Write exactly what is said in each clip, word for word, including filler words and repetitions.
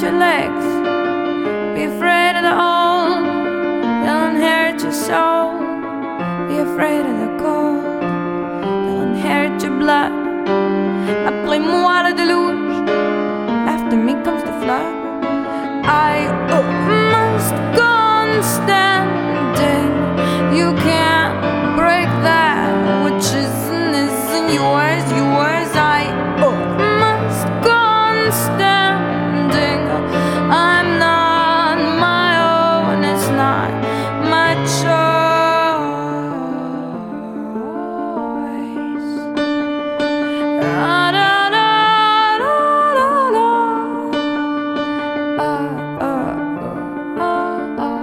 your legs. Be afraid of the old, they'll inherit your soul. Be afraid of the cold, they'll inherit your blood. Appelez-moi le deluge, after me comes the flood. I oh, must go on standing. You can't break that which isn't, isn't yours, yours. I oh, must go on standing. I'm not my own, it's not my choice. Da, da, da, da, da, da. Uh, uh, uh, uh, uh.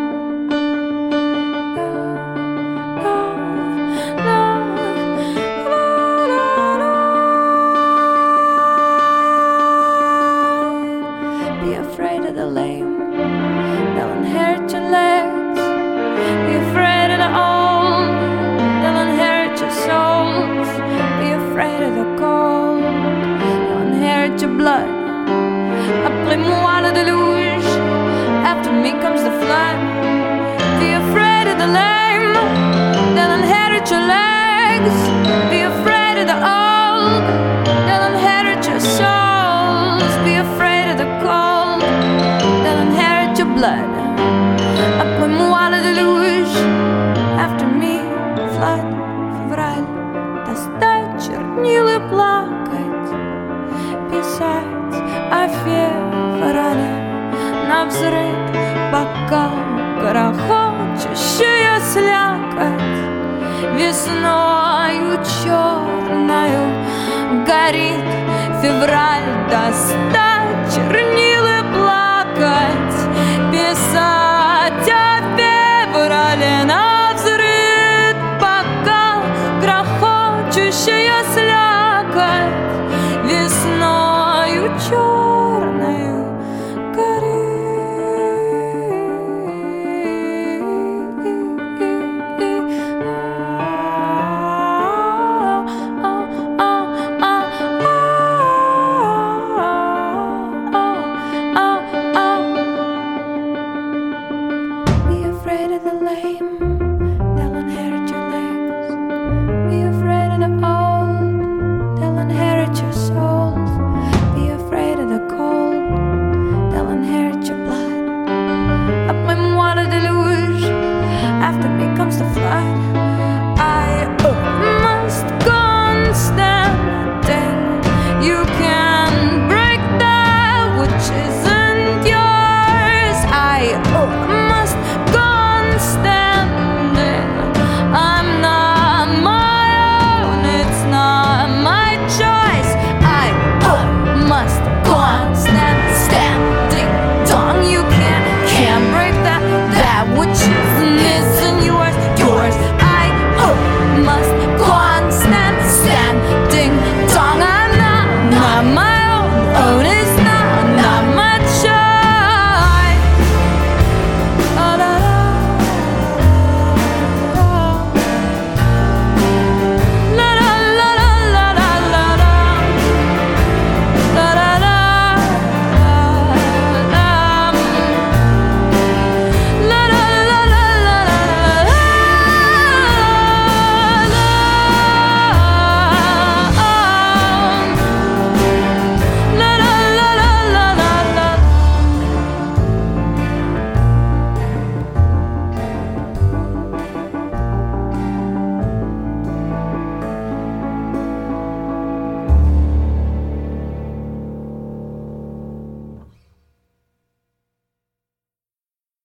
Be afraid of the lame, they'll inherit your legs. Be afraid of the old, they'll inherit your souls. Be afraid of the cold, they'll inherit your blood. Appelez-moi le deluge, after me comes the flood. Be afraid of the lame, they'll inherit your legs. Be afraid of the old, they'll inherit your souls. Be afraid of the cold, they'll inherit your blood. Appelez-moi le deluge, after me flood. Февраль, достать чернил и плакать, писать о феврале навзрыд, пока грохочущая слякоть весною черною горит. Февраль, достать чернил и плакать, писать о феврале навзрыд, пока грохочущая слякоть весною черною